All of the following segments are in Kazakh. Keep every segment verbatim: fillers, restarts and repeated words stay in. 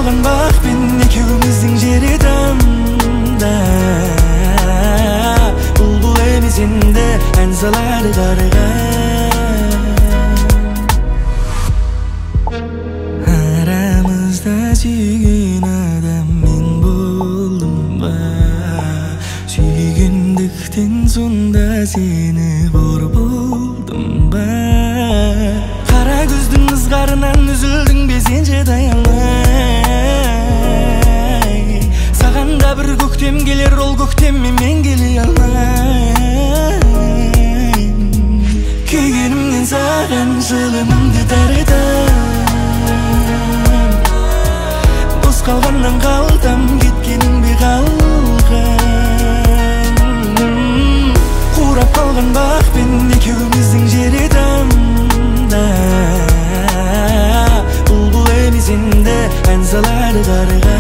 қалған бақпен екеуміздің жері тамда. Бұлбұл емес енді ән салады қарға. Арамызда сүйген адам мен болдым ба? Сүйгендіктен сонда сені бор болдым ба? Қара көздің ызғарынан үзілдің бе сен же таямай? Саған да бір көктем келер, ол көктеммен мен келе алмай. Күйгенімнен саған жылымымды тартам, бос қалғаннан қалтам, кеткенің бе қалған. Қурап қалған бақпен екеуміздің жері тамда. Бұлбұл емес енді ән салады қарға.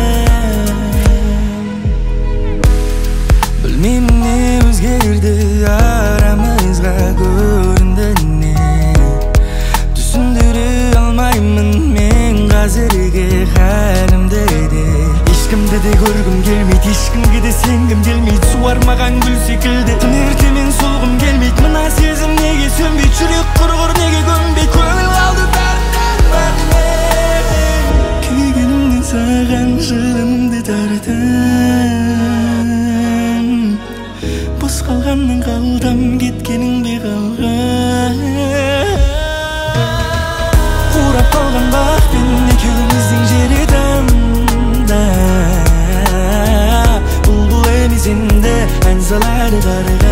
Білмеймін не өзгерді арамызға, көрінді не, түсіндіре алмаймын мен қазірге халімді де. Ешкімді де көргім келмейді, ешкімге де сенгім келмейді. Суармаған гүл секілді түн ертемен солғым келмейді. Мына сезім неге сөнбейді, жүрек құрғыр неге көнбейді. Көңіл қалды бәрінен бәрінен. Күйгенімнен саған жылымымды тартам, бос қалғаннан қалтам, кеткенің бе қалған. Қурап қалған бақпен екеуміздің жері тамда. Бұлбұл емес енді ән салады қарға.